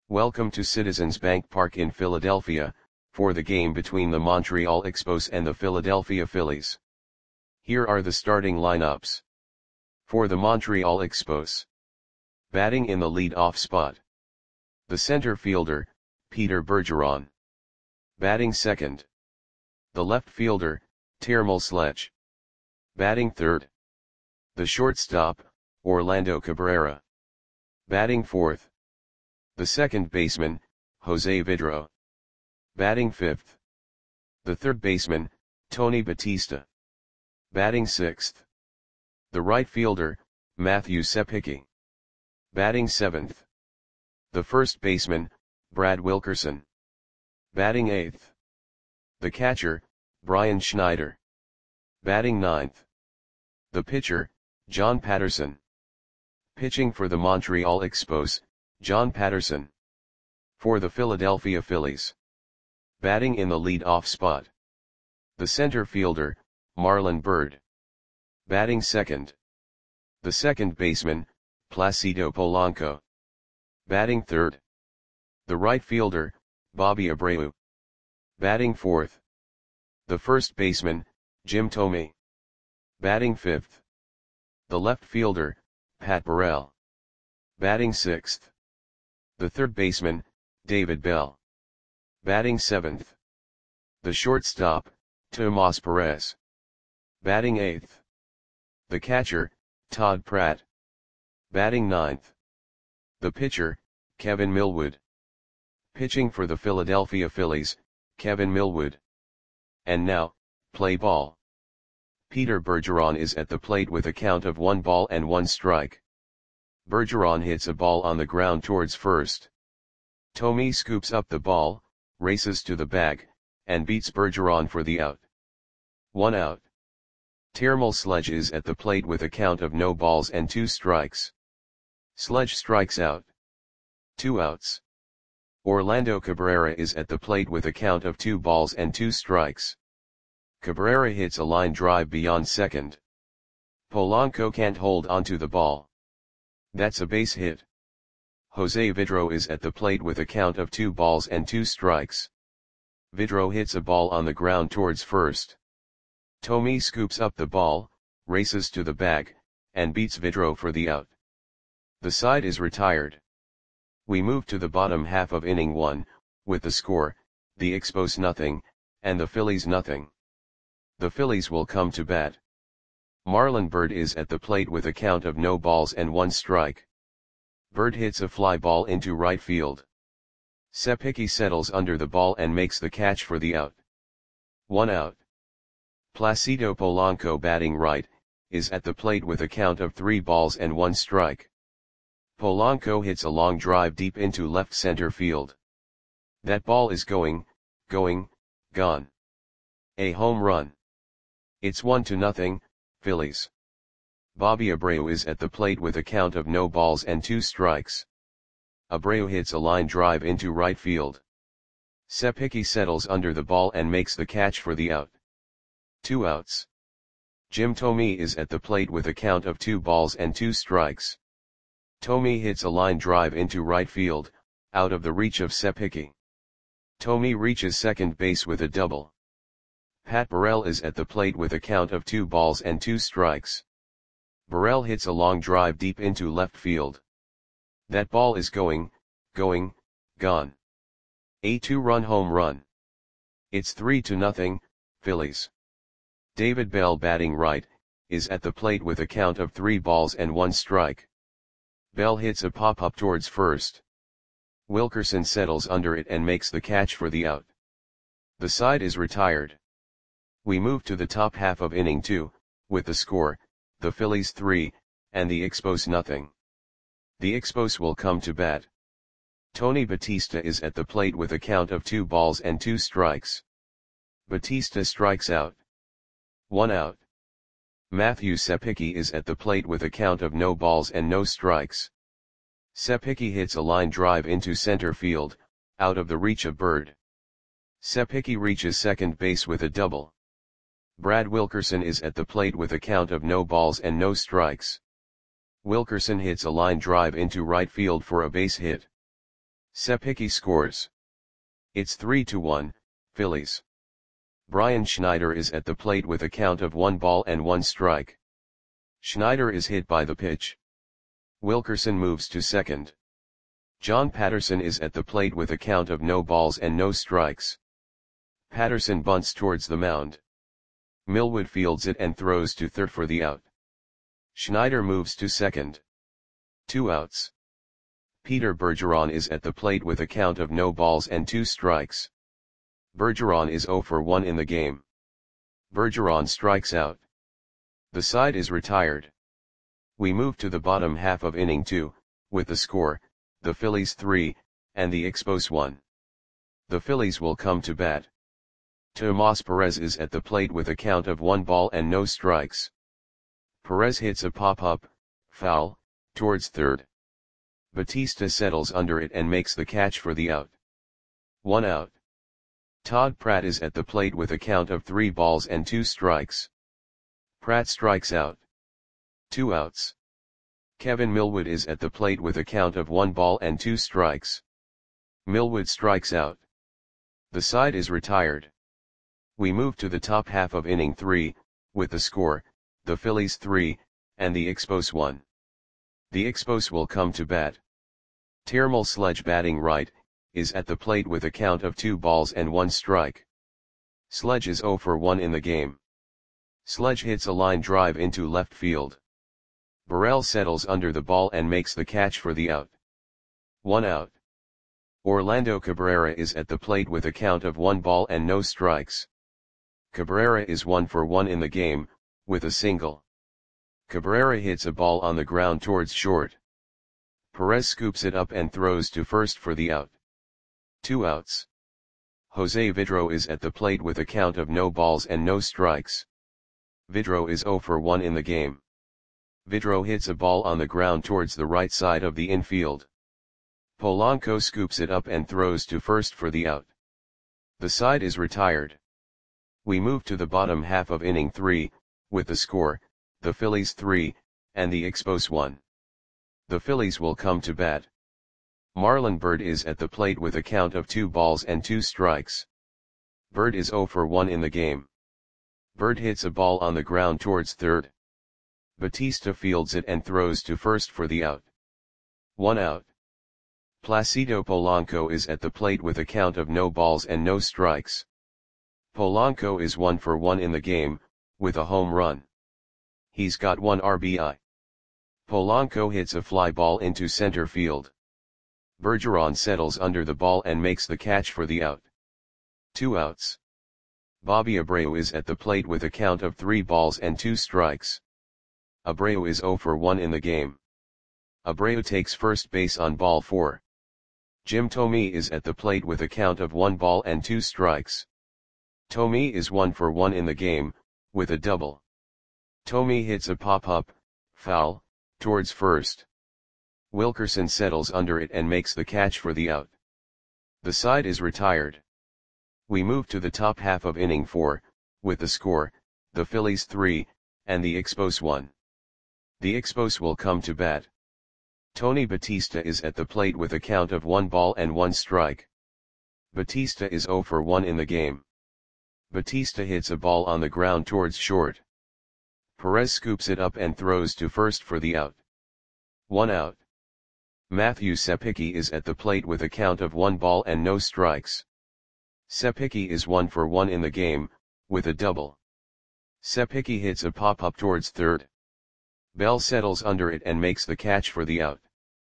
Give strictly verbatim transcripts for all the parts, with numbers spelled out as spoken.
Welcome to Citizens Bank Park in Philadelphia, for the game between the Montreal Expos and the Philadelphia Phillies. Here are the starting lineups. For the Montreal Expos. Batting in the lead-off spot. The center fielder, Peter Bergeron. Batting second. The left fielder, Termel Sledge. Batting third. The shortstop, Orlando Cabrera. Batting fourth. The second baseman, Jose Vidro. Batting fifth. The third baseman, Tony Batista. Batting sixth. The right fielder, Matthew Sepicki. Batting seventh. The first baseman, Brad Wilkerson. Batting eighth. The catcher, Brian Schneider. Batting ninth. The pitcher, John Patterson. Pitching for the Montreal Expos, John Patterson. For the Philadelphia Phillies. Batting in the lead-off spot. The center fielder, Marlon Byrd. Batting second. The second baseman, Placido Polanco. Batting third. The right fielder, Bobby Abreu. Batting fourth. The first baseman, Jim Thome. Batting fifth. The left fielder, Pat Burrell. Batting sixth. The third baseman, David Bell. Batting seventh. The shortstop, Tomas Perez. Batting eighth. The catcher, Todd Pratt. Batting ninth. The pitcher, Kevin Millwood. Pitching for the Philadelphia Phillies, Kevin Millwood. And now, play ball. Peter Bergeron is at the plate with a count of one ball and one strike. Bergeron hits a ball on the ground towards first. Thome scoops up the ball, races to the bag, and beats Bergeron for the out. One out. Termel Sledge is at the plate with a count of no balls and two strikes. Sledge strikes out. Two outs. Orlando Cabrera is at the plate with a count of two balls and two strikes. Cabrera hits a line drive beyond second. Polanco can't hold onto the ball. That's a base hit. Jose Vidro is at the plate with a count of two balls and two strikes. Vidro hits a ball on the ground towards first. Thome scoops up the ball, races to the bag, and beats Vidro for the out. The side is retired. We move to the bottom half of inning one, with the score, the Expos nothing, and the Phillies nothing. The Phillies will come to bat. Marlon Byrd is at the plate with a count of no balls and one strike. Byrd hits a fly ball into right field. Sepicki settles under the ball and makes the catch for the out. One out. Placido Polanco, batting right, is at the plate with a count of three balls and one strike. Polanco hits a long drive deep into left center field. That ball is going, going, gone. A home run. It's one to nothing, Phillies. Bobby Abreu is at the plate with a count of no balls and two strikes. Abreu hits a line drive into right field. Sepicki settles under the ball and makes the catch for the out. Two outs. Jim Thome is at the plate with a count of two balls and two strikes. Thome hits a line drive into right field, out of the reach of Sepicki. Thome reaches second base with a double. Pat Burrell is at the plate with a count of two balls and two strikes. Burrell hits a long drive deep into left field. That ball is going, going, gone. A two-run home run. It's three to nothing, Phillies. David Bell, batting right, is at the plate with a count of three balls and one strike. Bell hits a pop-up towards first. Wilkerson settles under it and makes the catch for the out. The side is retired. We move to the top half of inning two, with the score, the Phillies three, and the Expos nothing. The Expos will come to bat. Tony Batista is at the plate with a count of two balls and two strikes. Batista strikes out. One out. Matthew Sepicki is at the plate with a count of no balls and no strikes. Sepicki hits a line drive into center field, out of the reach of Byrd. Sepicki reaches second base with a double. Brad Wilkerson is at the plate with a count of no balls and no strikes. Wilkerson hits a line drive into right field for a base hit. Sepicki scores. It's three to one, Phillies. Brian Schneider is at the plate with a count of one ball and one strike. Schneider is hit by the pitch. Wilkerson moves to second. John Patterson is at the plate with a count of no balls and no strikes. Patterson bunts towards the mound. Millwood fields it and throws to third for the out. Schneider moves to second. Two outs. Peter Bergeron is at the plate with a count of no balls and two strikes. Bergeron is zero for one in the game. Bergeron strikes out. The side is retired. We move to the bottom half of inning two, with the score, the Phillies three, and the Expos one. The Phillies will come to bat. Tomas Perez is at the plate with a count of one ball and no strikes. Perez hits a pop-up, foul, towards third. Batista settles under it and makes the catch for the out. One out. Todd Pratt is at the plate with a count of three balls and two strikes. Pratt strikes out. Two outs. Kevin Millwood is at the plate with a count of one ball and two strikes. Millwood strikes out. The side is retired. We move to the top half of inning three, with the score, the Phillies three, and the Expos one. The Expos will come to bat. Termal Sledge, batting right, is at the plate with a count of two balls and one strike. Sledge is zero for one in the game. Sledge hits a line drive into left field. Burrell settles under the ball and makes the catch for the out. One out. Orlando Cabrera is at the plate with a count of one ball and no strikes. Cabrera is one for one in the game, with a single. Cabrera hits a ball on the ground towards short. Perez scoops it up and throws to first for the out. Two outs. Jose Vidro is at the plate with a count of no balls and no strikes. Vidro is zero for one in the game. Vidro hits a ball on the ground towards the right side of the infield. Polanco scoops it up and throws to first for the out. The side is retired. We move to the bottom half of inning three, with the score, the Phillies three, and the Expos one. The Phillies will come to bat. Marlon Byrd is at the plate with a count of two balls and two strikes. Byrd is zero for one in the game. Byrd hits a ball on the ground towards third. Batista fields it and throws to first for the out. One out. Placido Polanco is at the plate with a count of no balls and no strikes. Polanco is one for one in the game, with a home run. He's got one R B I. Polanco hits a fly ball into center field. Bergeron settles under the ball and makes the catch for the out. Two outs. Bobby Abreu is at the plate with a count of three balls and two strikes. Abreu is zero for one in the game. Abreu takes first base on ball four. Jim Thome is at the plate with a count of one ball and two strikes. Thome is one for one in the game, with a double. Thome hits a pop-up, foul, towards first. Wilkerson settles under it and makes the catch for the out. The side is retired. We move to the top half of inning four, with the score, the Phillies three, and the Expos one. The Expos will come to bat. Tony Batista is at the plate with a count of one ball and one strike. Batista is zero for one in the game. Batista hits a ball on the ground towards short. Perez scoops it up and throws to first for the out. One out. Matthew Sepicki is at the plate with a count of one ball and no strikes. Sepicki is one for one in the game, with a double. Sepicki hits a pop-up towards third. Bell settles under it and makes the catch for the out.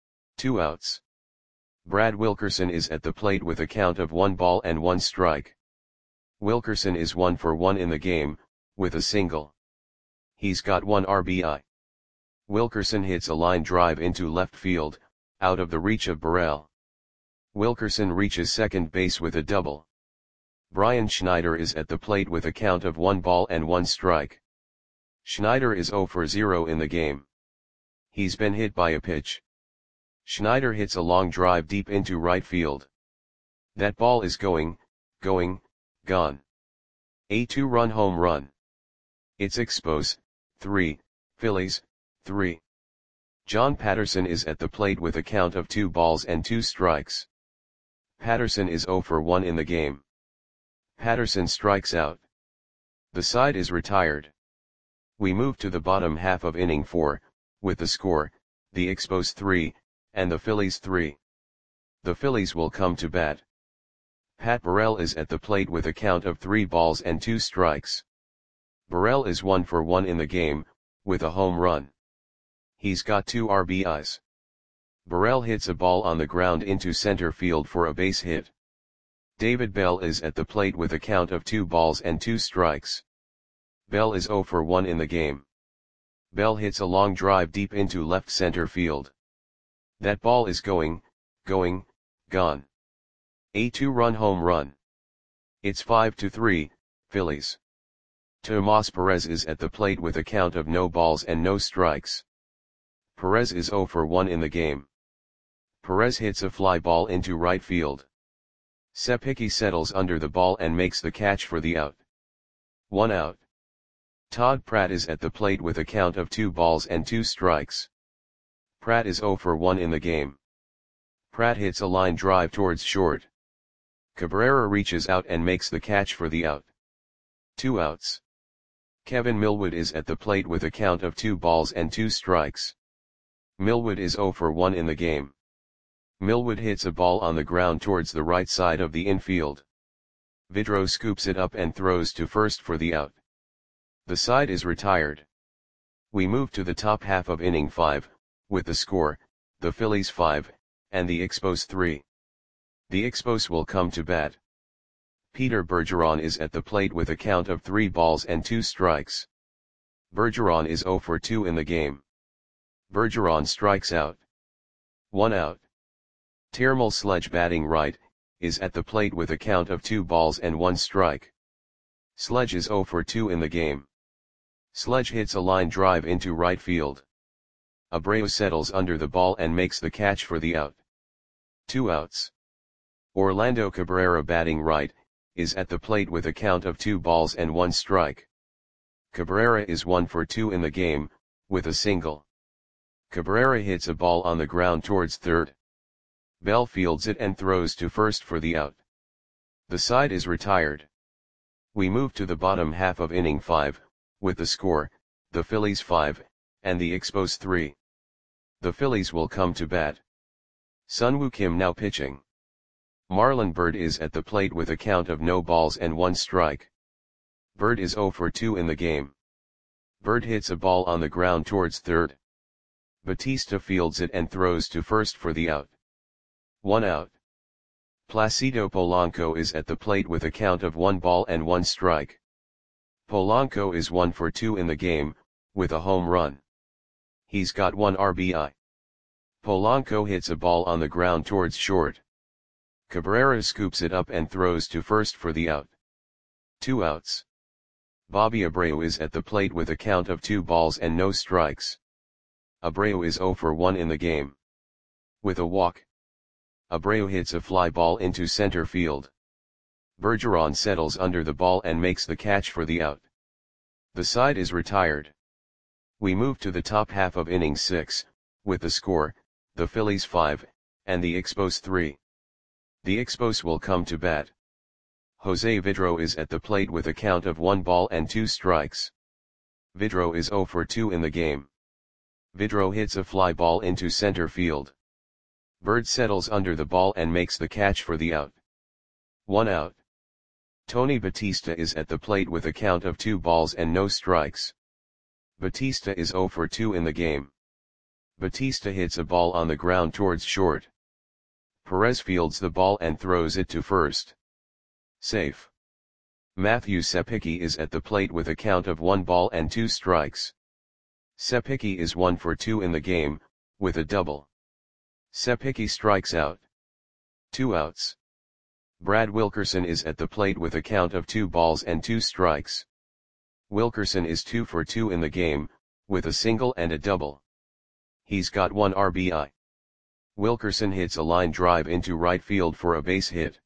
Two outs. Brad Wilkerson is at the plate with a count of one ball and one strike. Wilkerson is one for one in the game, with a single. He's got one R B I. Wilkerson hits a line drive into left field, out of the reach of Burrell. Wilkerson reaches second base with a double. Brian Schneider is at the plate with a count of one ball and one strike. Schneider is zero for zero in the game. He's been hit by a pitch. Schneider hits a long drive deep into right field. That ball is going, going, gone. A two-run home run. It's Expos, three, Phillies, three. John Patterson is at the plate with a count of two balls and two strikes. Patterson is zero for one in the game. Patterson strikes out. The side is retired. We move to the bottom half of inning four, with the score, the Expos three, and the Phillies three. The Phillies will come to bat. Pat Burrell is at the plate with a count of three balls and two strikes. Burrell is one for one in the game, with a home run. He's got two R B Is. Burrell hits a ball on the ground into center field for a base hit. David Bell is at the plate with a count of two balls and two strikes. Bell is zero for one in the game. Bell hits a long drive deep into left center field. That ball is going, going, gone. A two-run home run. It's five to three, Phillies. Tomas Perez is at the plate with a count of no balls and no strikes. Perez is zero for one in the game. Perez hits a fly ball into right field. Sep Hickey settles under the ball and makes the catch for the out. One out. Todd Pratt is at the plate with a count of two balls and two strikes. Pratt is zero for one in the game. Pratt hits a line drive towards short. Cabrera reaches out and makes the catch for the out. Two outs. Kevin Millwood is at the plate with a count of two balls and two strikes. Millwood is zero for one in the game. Millwood hits a ball on the ground towards the right side of the infield. Vidro scoops it up and throws to first for the out. The side is retired. We move to the top half of inning five, with the score, the Phillies five, and the Expos three. The Expos will come to bat. Peter Bergeron is at the plate with a count of three balls and two strikes. Bergeron is zero for two in the game. Bergeron strikes out. One out. Termal Sledge, batting right, is at the plate with a count of two balls and one strike. Sledge is zero for two in the game. Sledge hits a line drive into right field. Abreu settles under the ball and makes the catch for the out. Two outs. Orlando Cabrera, batting right, is at the plate with a count of two balls and one strike. Cabrera is one for two in the game, with a single. Cabrera hits a ball on the ground towards third. Bell fields it and throws to first for the out. The side is retired. We move to the bottom half of inning five, with the score, the Phillies five, and the Expos three. The Phillies will come to bat. Sunwoo Kim now pitching. Marlon Byrd is at the plate with a count of no balls and one strike. Byrd is zero for two in the game. Byrd hits a ball on the ground towards third. Batista fields it and throws to first for the out. One out. Placido Polanco is at the plate with a count of one ball and one strike. Polanco is one for two in the game, with a home run. He's got one R B I. Polanco hits a ball on the ground towards short. Cabrera scoops it up and throws to first for the out. Two outs. Bobby Abreu is at the plate with a count of two balls and no strikes. Abreu is zero for one in the game. With a walk. Abreu hits a fly ball into center field. Bergeron settles under the ball and makes the catch for the out. The side is retired. We move to the top half of inning six, with the score, the Phillies five, and the Expos three. The Expos will come to bat. Jose Vidro is at the plate with a count of one ball and two strikes. Vidro is zero for two in the game. Vidro hits a fly ball into center field. Byrd settles under the ball and makes the catch for the out. One out. Tony Batista is at the plate with a count of two balls and no strikes. Batista is zero for two in the game. Batista hits a ball on the ground towards short. Perez fields the ball and throws it to first. Safe. Matthew Sep Hickey is at the plate with a count of one ball and two strikes. Sep Hickey is one for two in the game, with a double. Sep Hickey strikes out. Two outs. Brad Wilkerson is at the plate with a count of two balls and two strikes. Wilkerson is two for two in the game, with a single and a double. He's got one R B I. Wilkerson hits a line drive into right field for a base hit.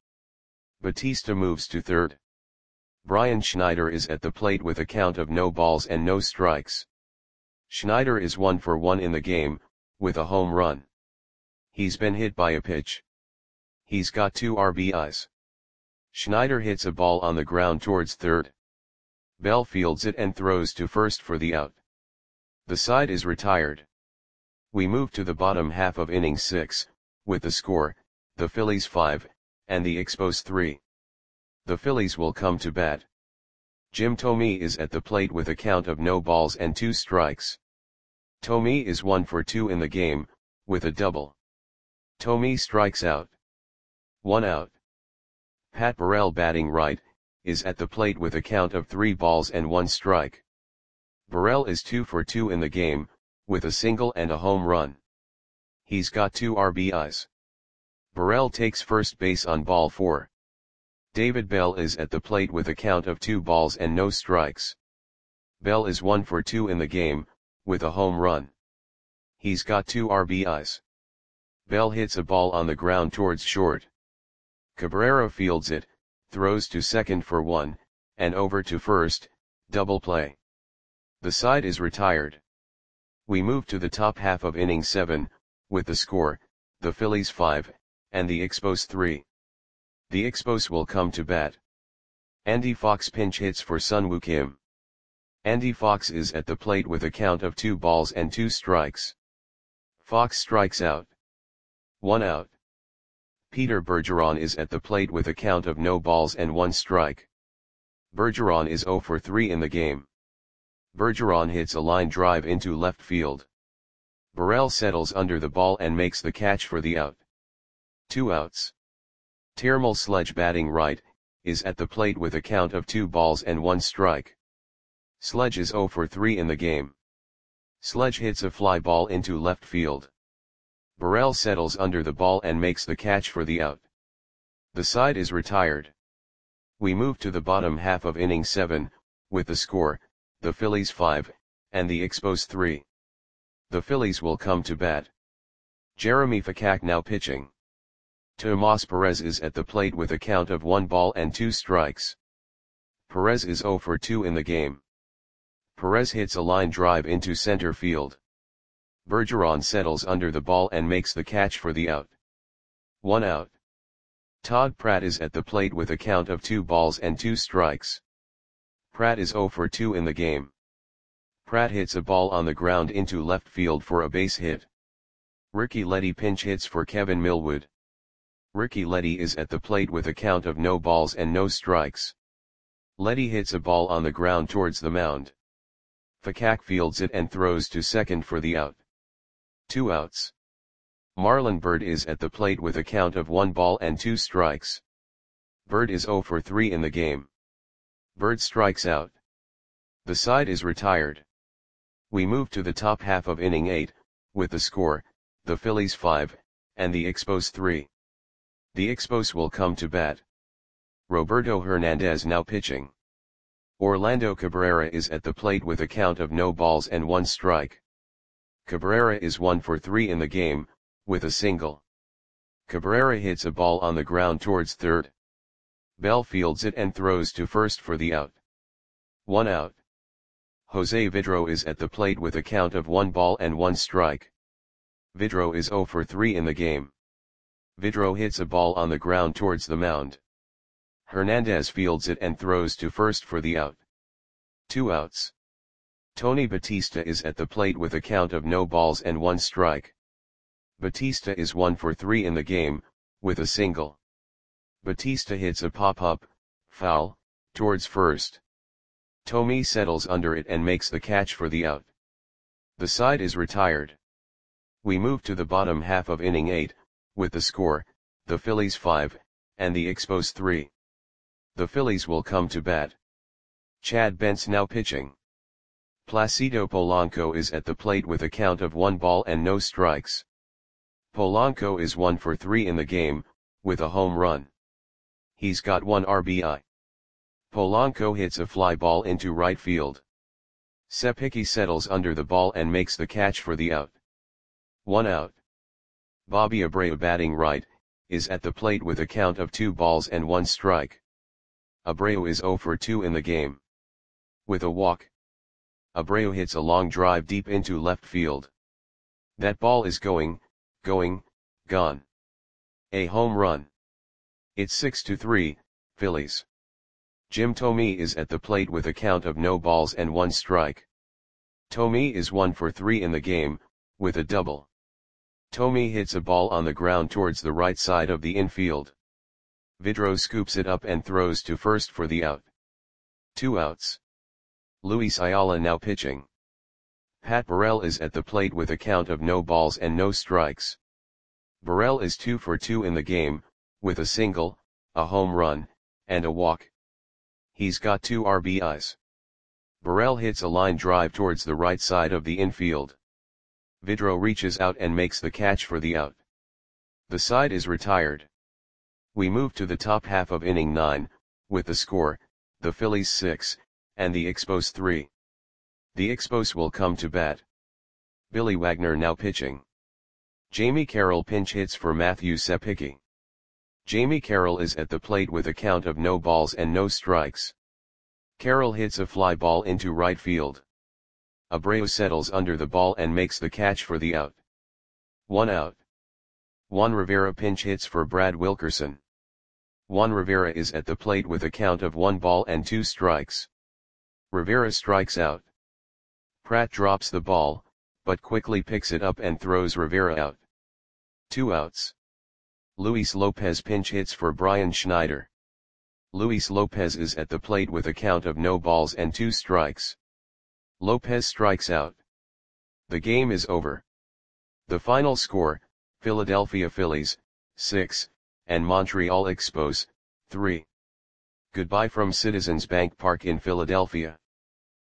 Batista moves to third. Brian Schneider is at the plate with a count of no balls and no strikes. Schneider is one for one in the game, with a home run. He's been hit by a pitch. He's got two R B Is. Schneider hits a ball on the ground towards third. Bell fields it and throws to first for the out. The side is retired. We move to the bottom half of inning six, with the score, the Phillies five, and the Expos three. The Phillies will come to bat. Jim Thome is at the plate with a count of no balls and two strikes. Thome is one for two in the game, with a double. Thome strikes out. One out. Pat Burrell, batting right, is at the plate with a count of three balls and one strike. Burrell is two for two in the game, with a single and a home run. He's got two R B Is. Burrell takes first base on ball four. David Bell is at the plate with a count of two balls and no strikes. Bell is one for two in the game, with a home run. He's got two R B Is. Bell hits a ball on the ground towards short. Cabrera fields it, throws to second for one, and over to first, double play. The side is retired. We move to the top half of inning seven, with the score, the Phillies five, and the Expos three. The Expos will come to bat. Andy Fox pinch hits for Sun-Woo Kim. Andy Fox is at the plate with a count of two balls and two strikes. Fox strikes out. One out. Peter Bergeron is at the plate with a count of no balls and one strike. Bergeron is zero for three in the game. Bergeron hits a line drive into left field. Burrell settles under the ball and makes the catch for the out. Two outs. Termal Sledge, batting right, is at the plate with a count of two balls and one strike. Sledge is zero for three in the game. Sledge hits a fly ball into left field. Burrell settles under the ball and makes the catch for the out. The side is retired. We move to the bottom half of inning seven, with the score, the Phillies five, and the Expos three. The Phillies will come to bat. Jeremy Fakak now pitching. Tomas Perez is at the plate with a count of one ball and two strikes. Perez is zero for two in the game. Perez hits a line drive into center field. Bergeron settles under the ball and makes the catch for the out. One out. Todd Pratt is at the plate with a count of two balls and two strikes. Pratt is zero for two in the game. Pratt hits a ball on the ground into left field for a base hit. Ricky Leddy pinch hits for Kevin Millwood. Ricky Leddy is at the plate with a count of no balls and no strikes. Leddy hits a ball on the ground towards the mound. Fakak fields it and throws to second for the out. Two outs. Marlon Byrd is at the plate with a count of one ball and two strikes. Byrd is zero for three in the game. Byrd strikes out. The side is retired. We move to the top half of inning eight, with the score, the Phillies five, and the Expos three. The Expos will come to bat. Roberto Hernandez now pitching. Orlando Cabrera is at the plate with a count of no balls and one strike. Cabrera is one for three in the game, with a single. Cabrera hits a ball on the ground towards third. Bell fields it and throws to first for the out. One out. Jose Vidro is at the plate with a count of one ball and one strike. Vidro is zero for three in the game. Vidro hits a ball on the ground towards the mound. Hernandez fields it and throws to first for the out. Two outs. Tony Batista is at the plate with a count of no balls and one strike. Batista is one for three in the game, with a single. Batista hits a pop-up, foul, towards first. Thome settles under it and makes the catch for the out. The side is retired. We move to the bottom half of inning eight, with the score, the Phillies five, and the Expos three. The Phillies will come to bat. Chad Bentz now pitching. Placido Polanco is at the plate with a count of one ball and no strikes. Polanco is one for three in the game, with a home run. He's got one R B I. Polanco hits a fly ball into right field. Sep Hickey settles under the ball and makes the catch for the out. One out. Bobby Abreu, batting right, is at the plate with a count of two balls and one strike. Abreu is zero for two in the game. With a walk. Abreu hits a long drive deep into left field. That ball is going, going, gone. A home run. It's six to three, Phillies. Jim Thome is at the plate with a count of no balls and one strike. Thome is one for three in the game, with a double. Thome hits a ball on the ground towards the right side of the infield. Vidro scoops it up and throws to first for the out. Two outs. Luis Ayala now pitching. Pat Burrell is at the plate with a count of no balls and no strikes. Burrell is two for two in the game, with a single, a home run, and a walk. He's got two R B Is. Burrell hits a line drive towards the right side of the infield. Vidro reaches out and makes the catch for the out. The side is retired. We move to the top half of inning nine, with the score, the Phillies six, and the Expos three. The Expos will come to bat. Billy Wagner now pitching. Jamie Carroll pinch hits for Matthew Sepicki. Jamie Carroll is at the plate with a count of no balls and no strikes. Carroll hits a fly ball into right field. Abreu settles under the ball and makes the catch for the out. One out. Juan Rivera pinch hits for Brad Wilkerson. Juan Rivera is at the plate with a count of one ball and two strikes. Rivera strikes out. Pratt drops the ball, but quickly picks it up and throws Rivera out. Two outs. Luis Lopez pinch hits for Brian Schneider. Luis Lopez is at the plate with a count of no balls and two strikes. Lopez strikes out. The game is over. The final score, Philadelphia Phillies, six, and Montreal Expos, three. Goodbye from Citizens Bank Park in Philadelphia.